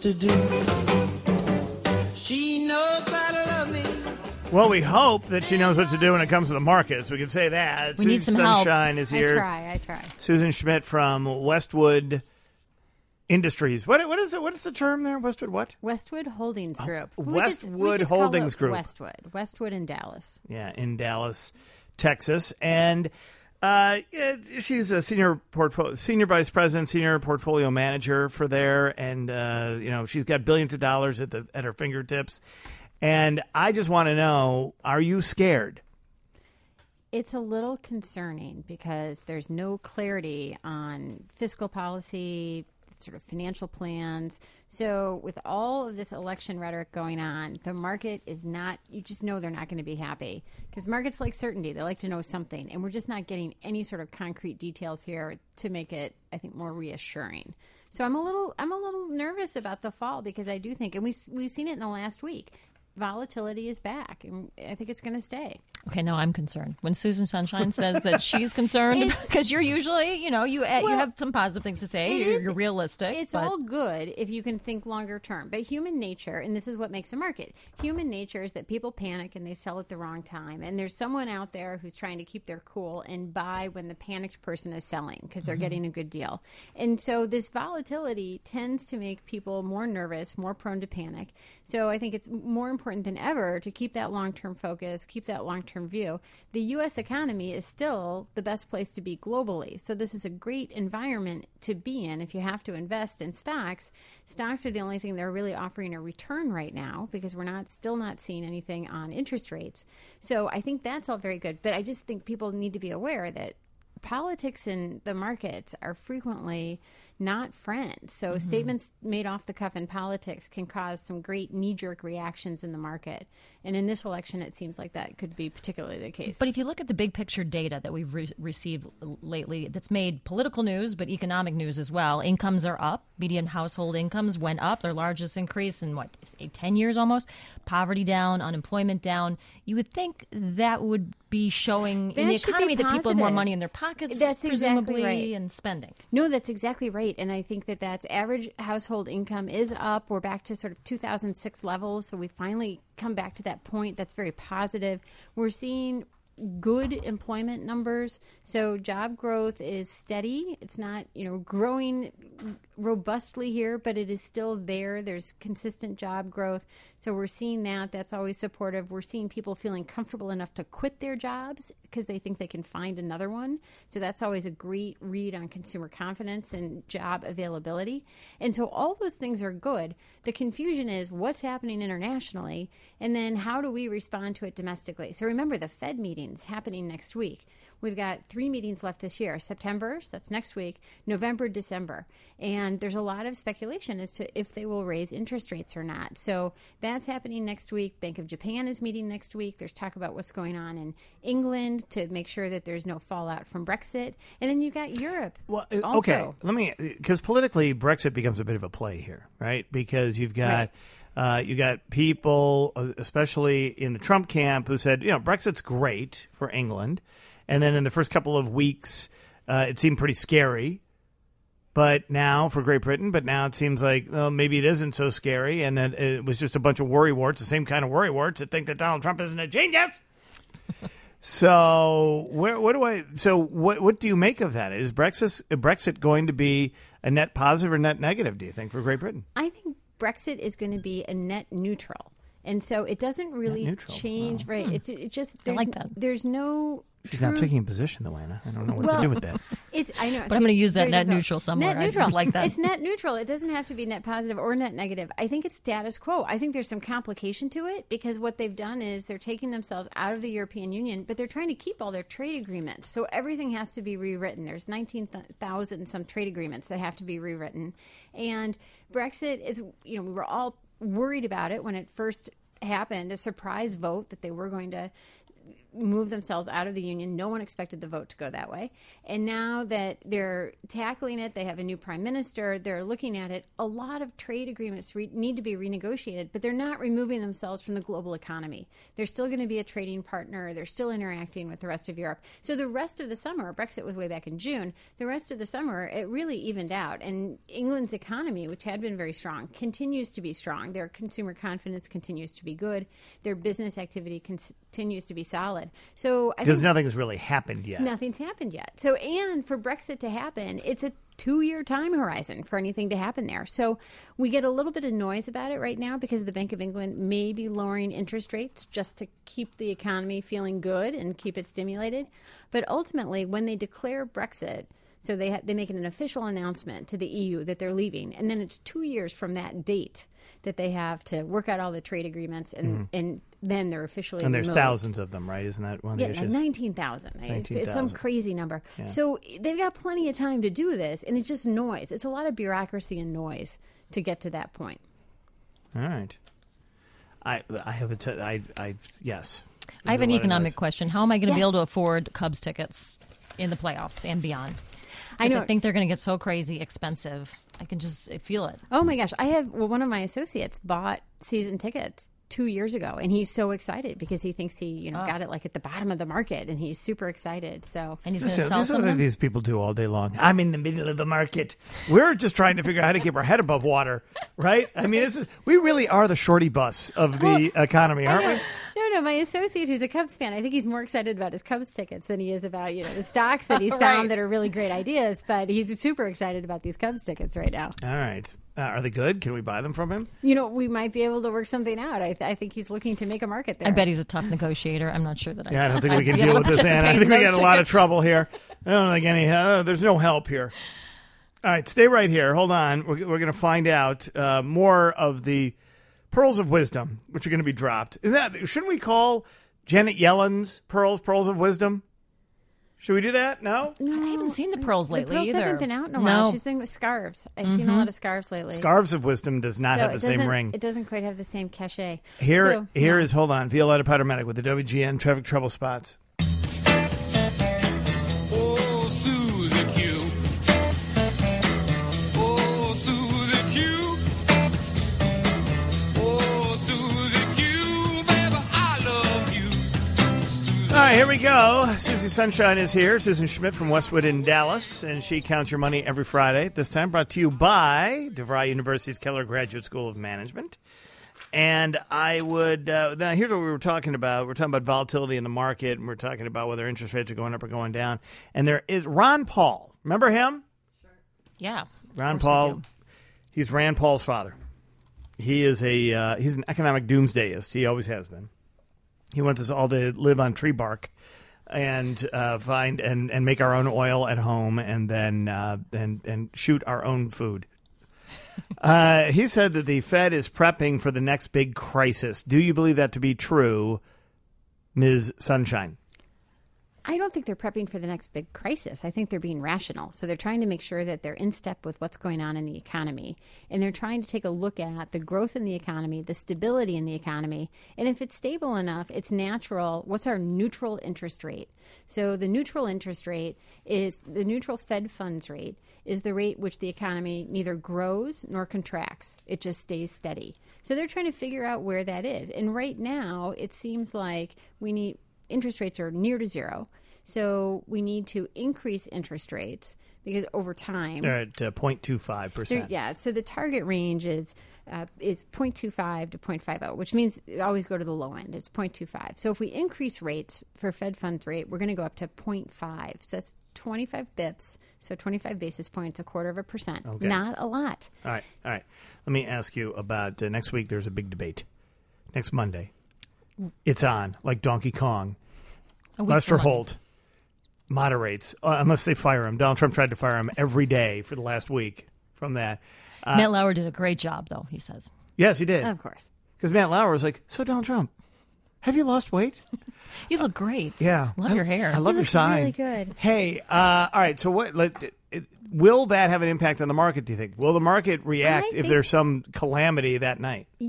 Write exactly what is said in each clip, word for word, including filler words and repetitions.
what to do. She knows how to love me. Well, we hope that she knows what to do when it comes to the markets. We can say that. We Susan need some Sunshine help. is here. I try, I try. Susan Schmidt from Westwood Industries. What what is it? What is the term there? Westwood what? Westwood Holdings Group. Oh, We just- we Westwood just call Holdings it Group. Westwood. Westwood in Dallas. Yeah, in Dallas, Texas, and uh, yeah, she's a senior portfolio, senior vice president, senior portfolio manager for there, and uh, you know she's got billions of dollars at the at her fingertips. And I just want to know: are you scared? It's a little concerning because there's no clarity on fiscal policy, sort of financial plans. So with all of this election rhetoric going on, the market is not, you just know they're not going to be happy because markets like certainty. They like to know something. And we're just not getting any sort of concrete details here to make it, I think, more reassuring. So I'm a little, I'm a little nervous about the fall because I do think, and we, we've seen it in the last week, volatility is back, and I think it's going to stay. Okay, now I'm concerned. When Susan Sunshine says that she's concerned, because you're usually, you know, you uh, Well, you have some positive things to say. You're, is- you're realistic. It's but all good if you can think longer term. But human nature, and this is what makes a market, human nature is that people panic and they sell at the wrong time. And there's someone out there who's trying to keep their cool and buy when the panicked person is selling because they're Mm-hmm. getting a good deal. And so this volatility tends to make people more nervous, more prone to panic. So I think it's more important than ever to keep that long-term focus, keep that long-term view. The U S economy is still the best place to be globally. So this is a great environment to be in if you have to invest in stocks. Stocks are the only thing that are really offering a return right now because we're not still not seeing anything on interest rates. So I think that's all very good. But I just think people need to be aware that politics and the markets are frequently not friends. So Mm-hmm. statements made off the cuff in politics can cause some great knee-jerk reactions in the market. And in this election, it seems like that could be particularly the case. But if you look at the big picture data that we've re- received lately, that's made political news, but economic news as well. Incomes are up. Median household incomes went up, their largest increase in, what, ten years almost. Poverty down, unemployment down. You would think that would be showing in That the should be economy that people have more positive. money in their pockets, That's exactly presumably, right. and spending. No, that's exactly right. And I think that that's average household income is up. We're back to sort of two thousand six levels. So we finally come back to that point. That's very positive. We're seeing good employment numbers. So job growth is steady. It's not, you know, growing robustly here, but it is still there. There's consistent job growth. So we're seeing that. That's always supportive. We're seeing people feeling comfortable enough to quit their jobs because they think they can find another one. So that's always a great read on consumer confidence and job availability. And so all those things are good. The confusion is what's happening internationally, and then how do we respond to it domestically? So remember, the Fed meeting's happening next week. We've got three meetings left this year, September, so that's next week, November, December. And there's a lot of speculation as to if they will raise interest rates or not. So that's happening next week. Bank of Japan is meeting next week. There's talk about what's going on in England to make sure that there's no fallout from Brexit. And then you've got Europe. Well, uh, also. okay. Let me, because politically, Brexit becomes a bit of a play here, right? Because you've got. Right. Uh, you got people, uh, especially in the Trump camp, who said, you know, Brexit's great for England. And then in the first couple of weeks, uh, it seemed pretty scary. But now for Great Britain, but now it seems like, well, maybe it isn't so scary. And that it was just a bunch of worrywarts, the same kind of worrywarts that think that Donald Trump isn't a genius. So where, what do I? So what? What do you make of that? Is Brexit Brexit going to be a net positive or net negative? Do you think for Great Britain? I think Brexit is going to be a net neutral. And so it doesn't really neutral. change. Wow. Right. It's it just, I there's, like that. there's no. She's true- not taking a position, though, Anna. I don't know what Well, to do with that. It's I know, But I'm going to use that very net difficult. neutral somewhere. Net I neutral, just like that. It's net neutral. It doesn't have to be net positive or net negative. I think it's status quo. I think there's some complication to it because what they've done is they're taking themselves out of the European Union, but they're trying to keep all their trade agreements. So everything has to be rewritten. There's nineteen thousand some trade agreements that have to be rewritten, and Brexit is. You know, we were all worried about it when it first happened. A surprise vote that they were going to move themselves out of the union. No one expected the vote to go that way. And now that they're tackling it, they have a new prime minister, they're looking at it. A lot of trade agreements re- need to be renegotiated, but they're not removing themselves from the global economy. They're still going to be a trading partner. They're still interacting with the rest of Europe. So the rest of the summer, Brexit was way back in June, the rest of the summer, it really evened out. And England's economy, which had been very strong, continues to be strong. Their consumer confidence continues to be good. Their business activity con- continues to be solid. So I Because think nothing has really happened yet. nothing's happened yet. So, and for Brexit to happen, it's a two-year time horizon for anything to happen there. So we get a little bit of noise about it right now because the Bank of England may be lowering interest rates just to keep the economy feeling good and keep it stimulated. But ultimately, when they declare Brexit, so they ha- they make an official announcement to the E U that they're leaving, and then it's two years from that date that they have to work out all the trade agreements, and, mm-hmm. and then they're officially And there's removed. thousands of them, right? Isn't that one of the Yeah, issues? like nineteen thousand. It's, it's some crazy number. Yeah. So they've got plenty of time to do this, and it's just noise. It's a lot of bureaucracy and noise to get to that point. All right. I I have a t- I I yes. I have an There's a lot of economic noise. question. How am I going to be Yes. able to afford Cubs tickets in the playoffs and beyond? I 'Cause know. I think they're going to get so crazy expensive. I can just feel it. Oh my gosh. I have, well, one of my associates bought season tickets two years ago, and he's so excited because he thinks he, you know, Oh. got it like at the bottom of the market, and he's super excited. So And he's going to Listen, sell this is some of what them? these people do all day long. I'm in the middle of the market. We're just trying to figure out how to keep our head above water, right? I mean, this is we really are the shorty bus of the economy, aren't we? No, no, my associate who's a Cubs fan, I think he's more excited about his Cubs tickets than he is about, you know, the stocks that he's Right. found that are really great ideas, but he's super excited about these Cubs tickets right now. All right. Uh, are they good? Can we buy them from him? You know, we might be able to work something out. I, th- I think he's looking to make a market there. I bet he's a tough negotiator. I'm not sure that I Yeah, I don't think we I'd can be deal able with to this, Ann. I participate think we in got those a lot of tickets. trouble here. I don't think any. Uh, there's no help here. All right, stay right here. Hold on. We're, we're going to find out uh, more of the pearls of wisdom, which are going to be dropped. Is that shouldn't we call Janet Yellen's pearls pearls of wisdom? Should we do that? No. No, I haven't seen the pearls lately the pearls either. haven't been out in a while. No. She's been with scarves. I've seen a lot of scarves lately. Scarves of wisdom does not So have the it same doesn't- ring. It doesn't quite have the same cachet. Here, So, here yeah. is hold on. Violetta Paramedic with the W G N traffic trouble spots. Oh, Susie Q. Oh, Susie Q. Oh, Susie Q. Baby, I love you. All right, here we go. Susie Sunshine is here. Susan Schmidt from Westwood in Dallas, and she counts your money every Friday. This time brought to you by DeVry University's Keller Graduate School of Management. And I would uh, now here's what we were talking about. We're talking about volatility in the market, and we're talking about whether interest rates are going up or going down. And there is Ron Paul. Remember him? Yeah. Ron Of course we Paul. do. He's Rand Paul's father. He is a uh, he's an economic doomsdayist. He always has been. He wants us all to live on tree bark and uh, find and, and make our own oil at home, and then uh, and and shoot our own food. Uh, he said that the Fed is prepping for the next big crisis. Do you believe that to be true, Miz Sunshine? I don't think they're prepping for the next big crisis. I think they're being rational. So they're trying to make sure that they're in step with what's going on in the economy. And they're trying to take a look at the growth in the economy, the stability in the economy. And if it's stable enough, it's natural. What's our neutral interest rate? So the neutral interest rate is the neutral Fed funds rate is the rate which the economy neither grows nor contracts. It just stays steady. So they're trying to figure out where that is. And right now, it seems like we need interest rates are near to zero. So we need to increase interest rates because over time, They're at uh, zero point two five they're- percent. yeah. So the target range is uh, is zero point two five to zero point five zero, which means always go to the low end. It's zero point two five. So if we increase rates for Fed funds rate, we're going to go up to zero point five. So that's twenty-five bips. So twenty-five basis points, a quarter of a percent. Okay. Not a lot. All right, all right. Let me ask you about uh, next week. There's a big debate. Next Monday, it's on like Donkey Kong. A week Lester from Monday. Holt moderates, uh, unless they fire him. Donald Trump tried to fire him every day for the last week from that. Uh, Matt Lauer did a great job, though, he says. yes, he did. Of course. Because Matt Lauer was like, so Donald Trump, have you lost weight? You look great. Yeah. Love I- your hair. I love You your look sign. really good. Hey, uh, all right. So what? Let, it, will that have an impact on the market, do you think? Will the market react I if think- there's some calamity that night? Y-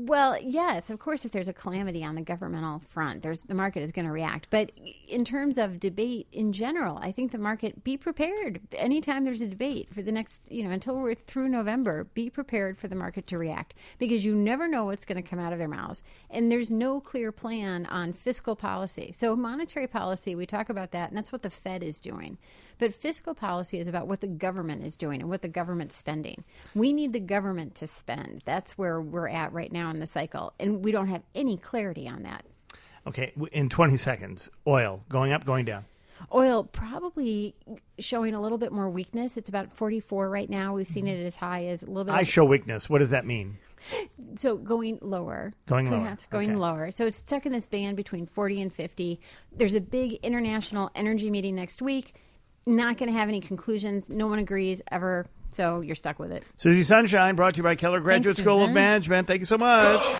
Well, yes, of course, if there's a calamity on the governmental front, there's the market is going to react. But in terms of debate in general, I think the market, be prepared. Anytime there's a debate for the next, you know, until we're through November, be prepared for the market to react because you never know what's going to come out of their mouths. And there's no clear plan on fiscal policy. So monetary policy, we talk about that, and that's what the Fed is doing. But fiscal policy is about what the government is doing and what the government's spending. We need the government to spend. That's where we're at right now in the cycle. And we don't have any clarity on that. Okay, in twenty seconds, oil going up, going down. Oil probably showing a little bit more weakness. It's about forty-four right now. We've seen it as high as a little bit. I show weakness. What does that mean? So going lower. Going lower. Perhaps going Okay. lower. So it's stuck in this band between forty and fifty. There's a big international energy meeting next week. Not going to have any conclusions. No one agrees ever. So you're stuck with it. Susie Sunshine, brought to you by Keller Graduate Thanks, School of Susan. Management. Thank you so much.